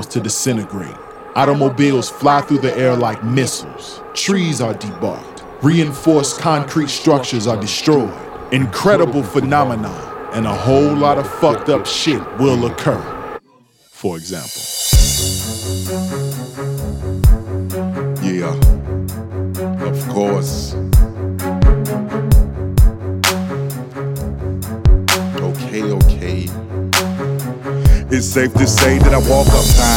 Earth to disintegrate. Automobiles fly through the air like missiles. Trees are debarked. Reinforced concrete structures are destroyed. Incredible phenomenon, and a whole lot of fucked up shit will occur. For example. Yeah, of course. Okay. It's safe to say that I walk up time.